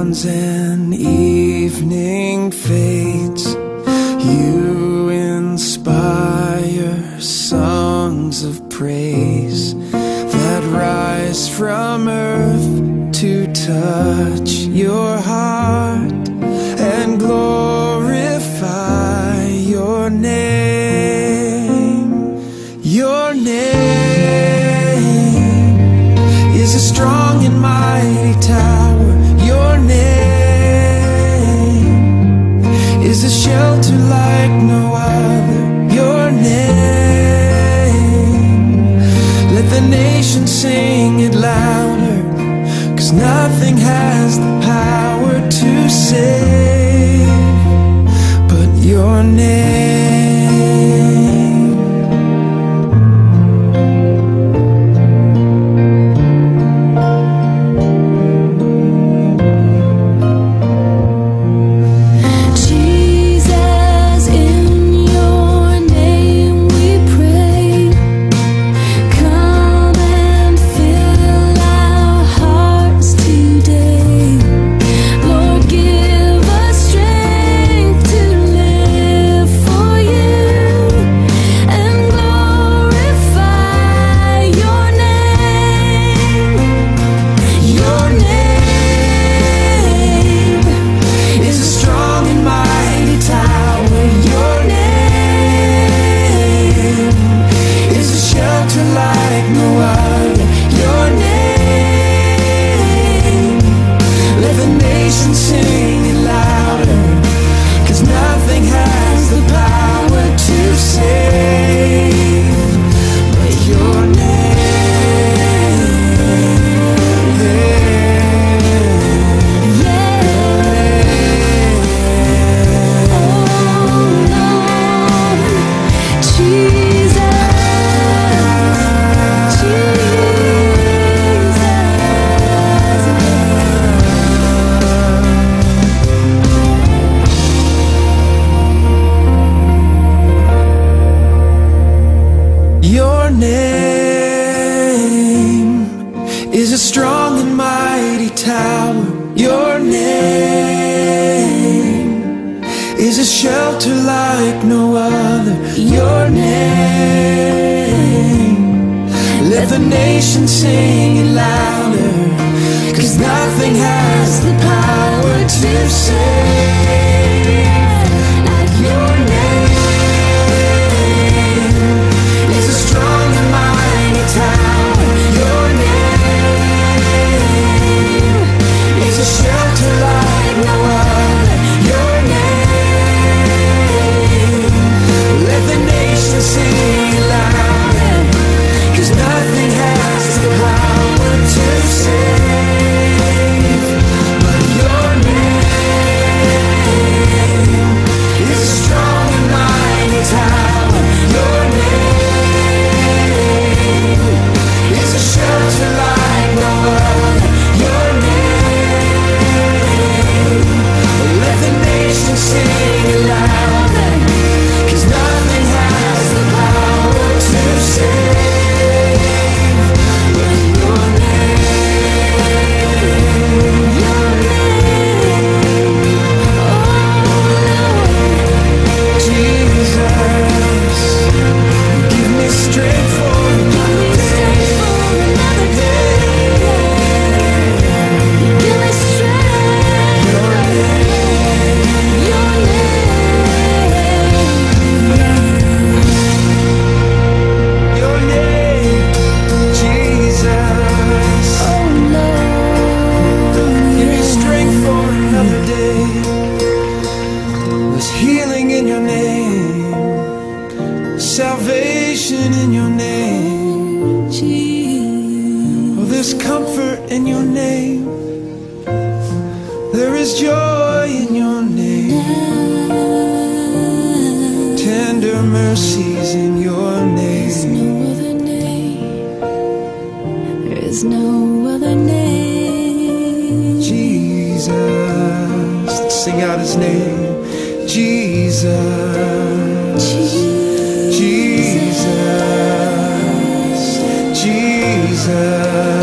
dawns and evening fades, you inspire songs of praise that rise from earth to touch your heart and glorify your name. Your name is a strong and mighty tower. Your name is a shelter like no other. Your name, let the nation sing it louder, 'cause nothing has the power to save but your name. Your name is a strong and mighty tower. Your name is a shelter like no other. Your name, let the nation sing it louder, 'cause nothing has the power to save like your name. Shelter like no other. Your name, let the nation sing louder, 'cause nothing has the power to save but your name is a strong and mighty tower. Your name is a shelter like no other. Your name, let the nation sing it louder, 'cause nothing has the power to save but your name. Your name, oh Jesus, give me strength for another day. Give me strength. Your name, Jesus. Oh Lord, give me strength for another day. There's healing in your name, salvation in your name. Oh, there's comfort in your name. There is joy in your name. Tender mercies in your name. There is no other name. Jesus, let's sing out his name. Jesus, Jesus, Jesus.